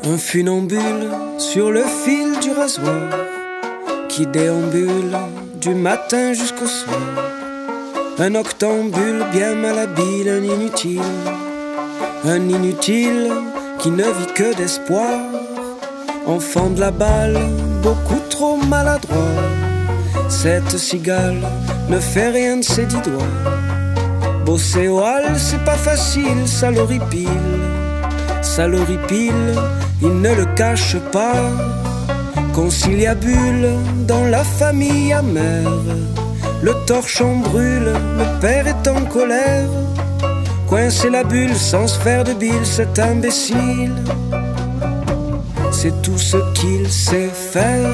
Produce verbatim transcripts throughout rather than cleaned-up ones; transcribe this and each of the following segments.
Un funambule sur le fil du rasoir qui déambule du matin jusqu'au soir. Un octambule bien malhabile, un inutile, un inutile qui ne vit que d'espoir. Enfant de la balle, beaucoup trop maladroit. Cette cigale ne fait rien de ses dix doigts. Bosser au hall, c'est pas facile, ça l'horripile. Ça l'horripile, il ne le cache pas. Conciliabule dans la famille amère. Le torchon brûle, le père est en colère. Coincer la bulle sans se faire de bile, cet imbécile, c'est tout ce qu'il sait faire.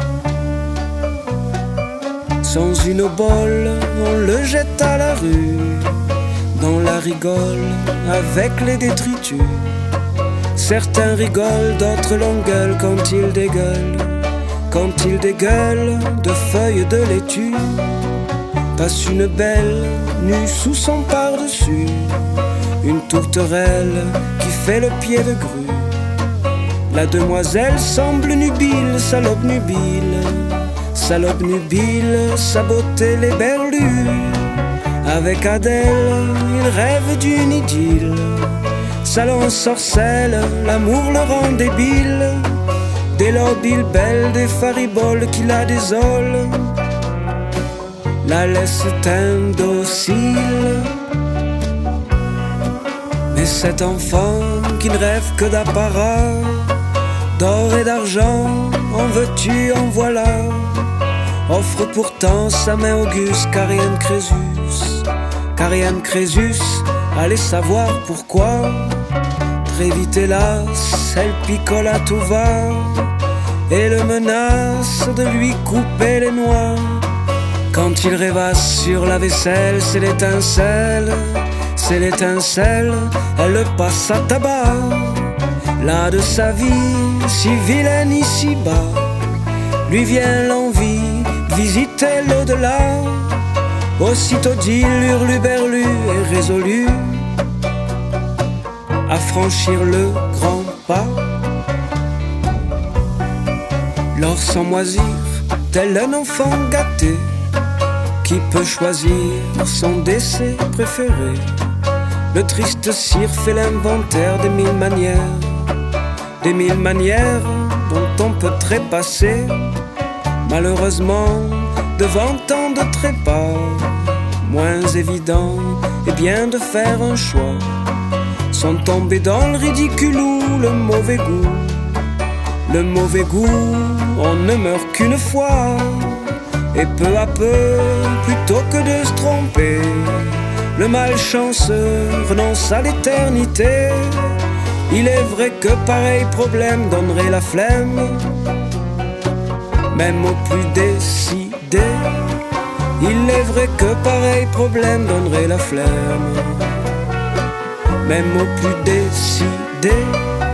Sans une obole, on le jette à la rue, dans la rigole, avec les détritus. Certains rigolent, d'autres l'engueulent quand il dégueule. Quand il dégueule de feuilles de laitue. Passe une belle, nue sous son par-dessus. Une tourterelle qui fait le pied de grue. La demoiselle semble nubile, salope nubile. Salope nubile, sa beauté les berlue. Avec Adèle, il rêve d'une idylle. Salon sorcelle, l'amour le rend débile. Des lobiles belles, des fariboles qui la désolent, la laisse indocile. Mais cet enfant qui ne rêve que d'apparat, d'or et d'argent, en veux-tu, en voilà, offre pourtant sa main auguste, Carienne Crésus. Carienne Crésus, allez savoir pourquoi. Très vite hélas, elle picole à tout va et le menace de lui couper les noix. Quand il rêvasse sur la vaisselle, c'est l'étincelle, c'est l'étincelle, elle le passe à tabac. Là de sa vie, si vilaine ici-bas, lui vient l'envie, visiter l'au-delà. Aussitôt dit l'hurluberlu est résolu à franchir le grand pas. Lors sans moisir, tel un enfant gâté qui peut choisir son décès préféré. Le triste cire fait l'inventaire des mille manières, des mille manières dont on peut trépasser. Malheureusement, devant tant de trépas, moins évident est bien de faire un choix. Sont tombés dans le ridicule ou le mauvais goût. Le mauvais goût, on ne meurt qu'une fois. Et peu à peu, plutôt que de se tromper, le malchanceux renonce à l'éternité. Il est vrai que pareil problème donnerait la flemme, même au plus décidé. Il est vrai que pareil problème donnerait la flemme, même au plus décidé.